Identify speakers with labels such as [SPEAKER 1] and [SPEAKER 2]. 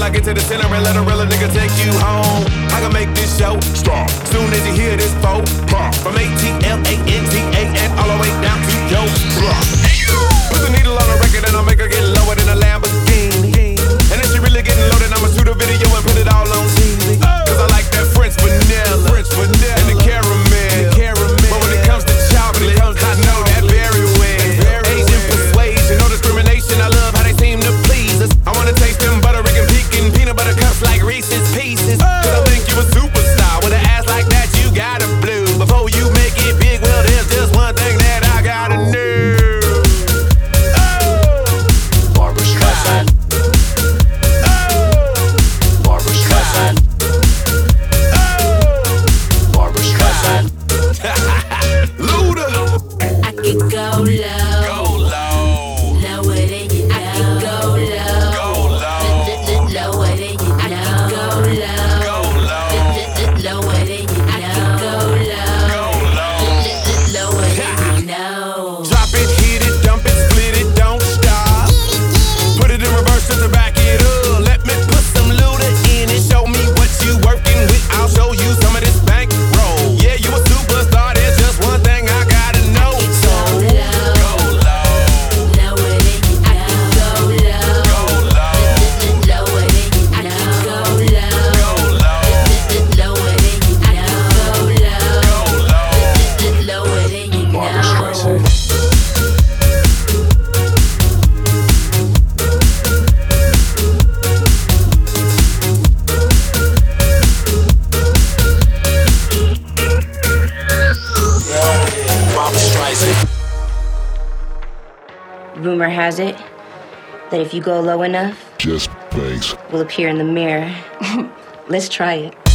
[SPEAKER 1] I get to the center and let a real nigga take you home. I can make this show stop soon as you hear this pop. From ATLANTAN all the way down to yo. Put the needle on the record and I'll make her get lower than a Lamborghini. And if she really getting loaded, I'ma shoot a video and put it all on TV. Cause I like that French vanilla and the caramel. But when it comes to chocolate, I know that very well. Asian persuasion, no discrimination. I love how they seem to please us. I wanna taste them butter and pecan peanut butter cups like Reese's Pieces. Cause I think you a superstar. With an ass like that, you gotta blue. Before you make it big, well, there's just one thing that I gotta know.
[SPEAKER 2] Barbra Streisand. Barbra Streisand. Barbra Streisand.
[SPEAKER 1] Luda.
[SPEAKER 3] I could go low.
[SPEAKER 1] Go low.
[SPEAKER 3] Lower than you know. I could go low.
[SPEAKER 1] Go low.
[SPEAKER 3] Lower than you know. I could go low.
[SPEAKER 1] Go low.
[SPEAKER 3] Lower than you know. I could go low.
[SPEAKER 1] Go low.
[SPEAKER 3] Lower than you know.
[SPEAKER 1] Drop it, hit it, dump it, split it, don't stop. Put it in reverse just to back it up. Let me put some Luda in it. Show me what you working with. I'll show you some of this bankroll. Yeah, you a superstar. There's just one thing I gotta know. So go low.
[SPEAKER 3] Lower than you know. I could go low.
[SPEAKER 1] Go low.
[SPEAKER 3] Lower than you know. I could go low.
[SPEAKER 1] Go low.
[SPEAKER 3] Lower than you know. I could go low.
[SPEAKER 1] Go low.
[SPEAKER 3] Lower than you
[SPEAKER 2] Barbra
[SPEAKER 3] know.
[SPEAKER 2] Streisand. Barbra Streisand.
[SPEAKER 4] Rumor has it that if you go low enough,
[SPEAKER 5] Just bass.
[SPEAKER 4] we'll appear in the mirror. Let's try it.